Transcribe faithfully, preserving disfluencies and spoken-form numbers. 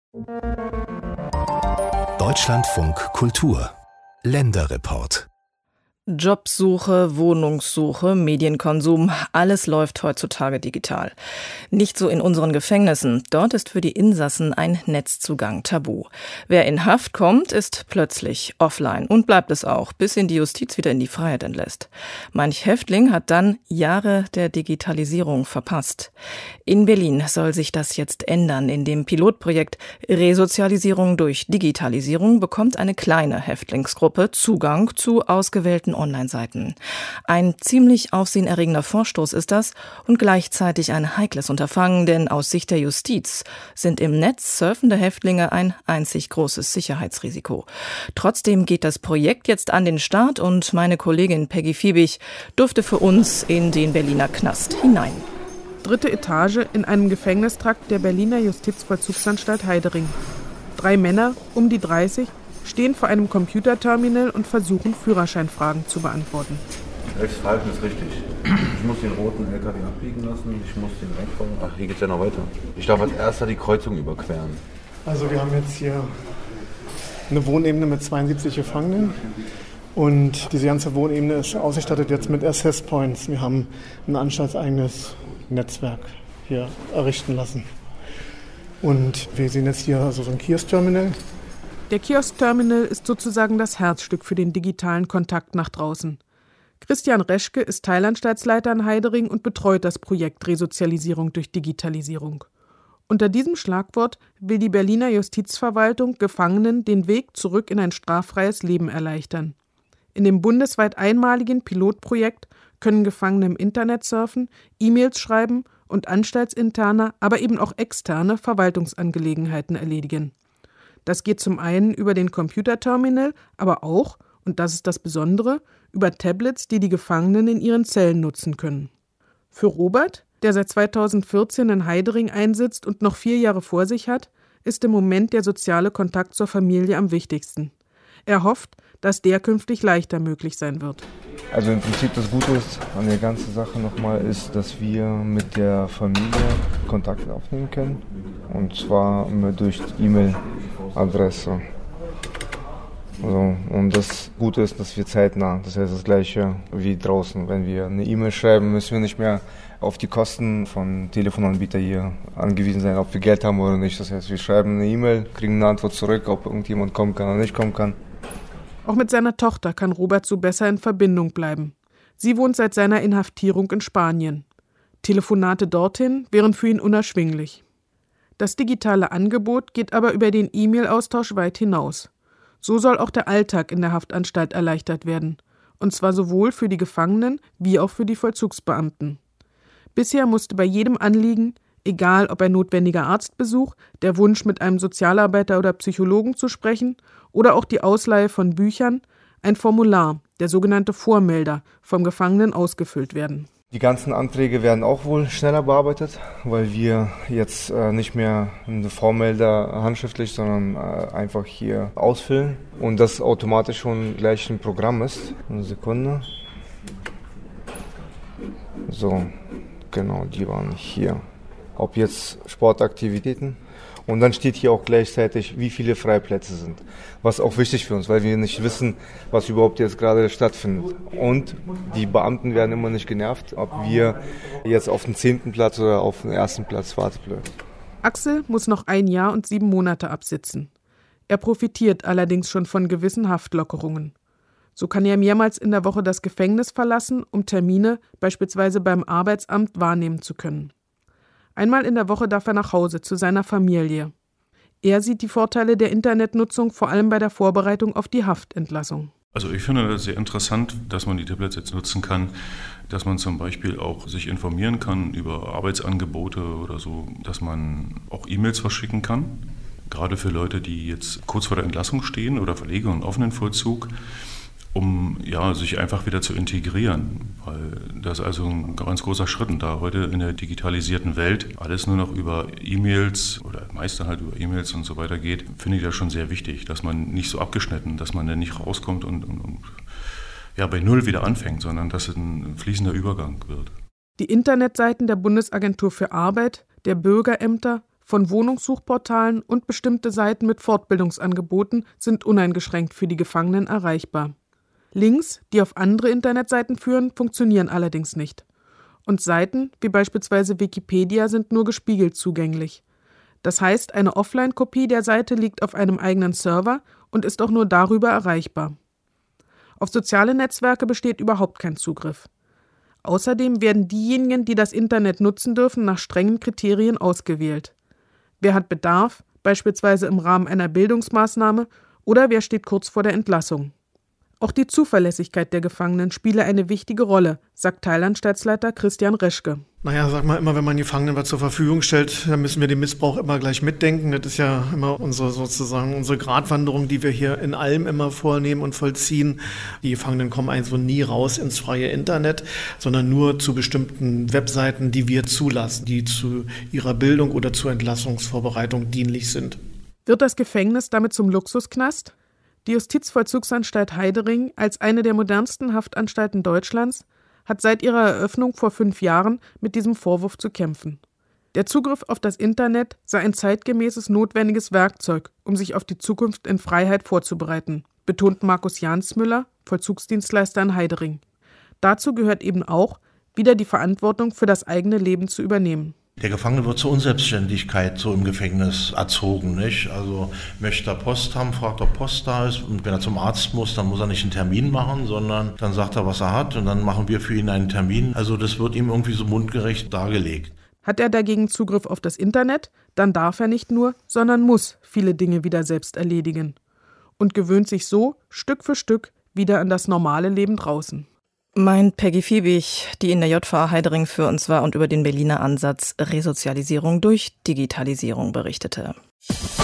Deutschlandfunk Kultur Länderreport. Jobsuche, Wohnungssuche, Medienkonsum, alles läuft heutzutage digital. Nicht so in unseren Gefängnissen. Dort ist für die Insassen ein Netzzugang tabu. Wer in Haft kommt, ist plötzlich offline und bleibt es auch, bis ihn die Justiz wieder in die Freiheit entlässt. Manch Häftling hat dann Jahre der Digitalisierung verpasst. In Berlin soll sich das jetzt ändern. In dem Pilotprojekt Resozialisierung durch Digitalisierung bekommt eine kleine Häftlingsgruppe Zugang zu ausgewählten Online-Seiten. Ein ziemlich aufsehenerregender Vorstoß ist das und gleichzeitig ein heikles Unterfangen, denn aus Sicht der Justiz sind im Netz surfende Häftlinge ein einzig großes Sicherheitsrisiko. Trotzdem geht das Projekt jetzt an den Start und meine Kollegin Peggy Fiebig durfte für uns in den Berliner Knast hinein. Dritte Etage in einem Gefängnistrakt der Berliner Justizvollzugsanstalt Heidering. Drei Männer, um die dreißig, stehen vor einem Computerterminal und versuchen, Führerscheinfragen zu beantworten. Welches Verhalten ist richtig? Ich muss den roten L K W abbiegen lassen, ich muss den wegfahren. Ach, hier geht's ja noch weiter. Ich darf als erster die Kreuzung überqueren. Also wir haben jetzt hier eine Wohnebene mit zweiundsiebzig Gefangenen und diese ganze Wohnebene ist ausgestattet jetzt mit Access Points. Wir haben ein anstaltseigenes Netzwerk hier errichten lassen. Und wir sehen jetzt hier also so ein Kiosk-Terminal. Der Kiosk-Terminal ist sozusagen das Herzstück für den digitalen Kontakt nach draußen. Christian Reschke ist Teilanstaltsleiter in Heidering und betreut das Projekt Resozialisierung durch Digitalisierung. Unter diesem Schlagwort will die Berliner Justizverwaltung Gefangenen den Weg zurück in ein straffreies Leben erleichtern. In dem bundesweit einmaligen Pilotprojekt können Gefangene im Internet surfen, E-Mails schreiben und anstaltsinterne, aber eben auch externe Verwaltungsangelegenheiten erledigen. Das geht zum einen über den Computerterminal, aber auch, und das ist das Besondere, über Tablets, die die Gefangenen in ihren Zellen nutzen können. Für Robert, der seit zweitausendvierzehn in Heidering einsitzt und noch vier Jahre vor sich hat, ist im Moment der soziale Kontakt zur Familie am wichtigsten. Er hofft, dass der künftig leichter möglich sein wird. Also im Prinzip das Gute ist an der ganzen Sache nochmal ist, dass wir mit der Familie Kontakt aufnehmen können. Und zwar durch die E-Mail-Adresse. Also, und das Gute ist, dass wir zeitnah, das heißt das Gleiche wie draußen. Wenn wir eine E-Mail schreiben, müssen wir nicht mehr auf die Kosten von Telefonanbietern hier angewiesen sein, ob wir Geld haben oder nicht. Das heißt, wir schreiben eine E-Mail, kriegen eine Antwort zurück, ob irgendjemand kommen kann oder nicht kommen kann. Auch mit seiner Tochter kann Robert so besser in Verbindung bleiben. Sie wohnt seit seiner Inhaftierung in Spanien. Telefonate dorthin wären für ihn unerschwinglich. Das digitale Angebot geht aber über den E-Mail-Austausch weit hinaus. So soll auch der Alltag in der Haftanstalt erleichtert werden. Und zwar sowohl für die Gefangenen wie auch für die Vollzugsbeamten. Bisher musste bei jedem Anliegen, egal ob ein notwendiger Arztbesuch, der Wunsch, mit einem Sozialarbeiter oder Psychologen zu sprechen oder auch die Ausleihe von Büchern, ein Formular, der sogenannte Vormelder, vom Gefangenen ausgefüllt werden. Die ganzen Anträge werden auch wohl schneller bearbeitet, weil wir jetzt äh, nicht mehr eine Vormelder handschriftlich, sondern äh, einfach hier ausfüllen und das automatisch schon gleich ein Programm ist. Eine Sekunde. So, genau, die waren hier. Ob jetzt Sportaktivitäten. Und dann steht hier auch gleichzeitig, wie viele Freiplätze sind. Was auch wichtig für uns, weil wir nicht wissen, was überhaupt jetzt gerade stattfindet. Und die Beamten werden immer nicht genervt, ob wir jetzt auf den zehnten Platz oder auf den ersten Platz warten bleiben. Axel muss noch ein Jahr und sieben Monate absitzen. Er profitiert allerdings schon von gewissen Haftlockerungen. So kann er mehrmals in der Woche das Gefängnis verlassen, um Termine, beispielsweise beim Arbeitsamt, wahrnehmen zu können. Einmal in der Woche darf er nach Hause zu seiner Familie. Er sieht die Vorteile der Internetnutzung vor allem bei der Vorbereitung auf die Haftentlassung. Also ich finde das sehr interessant, dass man die Tablets jetzt nutzen kann, dass man zum Beispiel auch sich informieren kann über Arbeitsangebote oder so, dass man auch E-Mails verschicken kann. Gerade für Leute, die jetzt kurz vor der Entlassung stehen oder Verleger und offenen Vollzug, um ja, sich einfach wieder zu integrieren. Weil das ist also ein ganz großer Schritt. Und da heute in der digitalisierten Welt alles nur noch über E-Mails oder meist halt über E-Mails und so weiter geht, finde ich das schon sehr wichtig, dass man nicht so abgeschnitten, dass man dann nicht rauskommt und, und, und ja, bei Null wieder anfängt, sondern dass es ein fließender Übergang wird. Die Internetseiten der Bundesagentur für Arbeit, der Bürgerämter, von Wohnungssuchportalen und bestimmte Seiten mit Fortbildungsangeboten sind uneingeschränkt für die Gefangenen erreichbar. Links, die auf andere Internetseiten führen, funktionieren allerdings nicht. Und Seiten, wie beispielsweise Wikipedia, sind nur gespiegelt zugänglich. Das heißt, eine Offline-Kopie der Seite liegt auf einem eigenen Server und ist auch nur darüber erreichbar. Auf soziale Netzwerke besteht überhaupt kein Zugriff. Außerdem werden diejenigen, die das Internet nutzen dürfen, nach strengen Kriterien ausgewählt. Wer hat Bedarf, beispielsweise im Rahmen einer Bildungsmaßnahme, oder wer steht kurz vor der Entlassung? Auch die Zuverlässigkeit der Gefangenen spiele eine wichtige Rolle, sagt Thailandstaatsleiter Christian Reschke. Naja, sag mal, immer wenn man die Gefangenen was zur Verfügung stellt, dann müssen wir den Missbrauch immer gleich mitdenken. Das ist ja immer unsere sozusagen unsere Gratwanderung, die wir hier in allem immer vornehmen und vollziehen. Die Gefangenen kommen also nie raus ins freie Internet, sondern nur zu bestimmten Webseiten, die wir zulassen, die zu ihrer Bildung oder zur Entlassungsvorbereitung dienlich sind. Wird das Gefängnis damit zum Luxusknast? Die Justizvollzugsanstalt Heidering, als eine der modernsten Haftanstalten Deutschlands, hat seit ihrer Eröffnung vor fünf Jahren mit diesem Vorwurf zu kämpfen. Der Zugriff auf das Internet sei ein zeitgemäßes, notwendiges Werkzeug, um sich auf die Zukunft in Freiheit vorzubereiten, betont Markus Jansmüller, Vollzugsdienstleister in Heidering. Dazu gehört eben auch, wieder die Verantwortung für das eigene Leben zu übernehmen. Der Gefangene wird zur Unselbstständigkeit so im Gefängnis erzogen, nicht? Also möchte er Post haben, fragt, ob Post da ist. Und wenn er zum Arzt muss, dann muss er nicht einen Termin machen, sondern dann sagt er, was er hat. Und dann machen wir für ihn einen Termin. Also das wird ihm irgendwie so mundgerecht dargelegt. Hat er dagegen Zugriff auf das Internet, dann darf er nicht nur, sondern muss viele Dinge wieder selbst erledigen. Und gewöhnt sich so Stück für Stück wieder an das normale Leben draußen. Meint Peggy Fiebig, die in der J V A Heidering für uns war und über den Berliner Ansatz Resozialisierung durch Digitalisierung berichtete.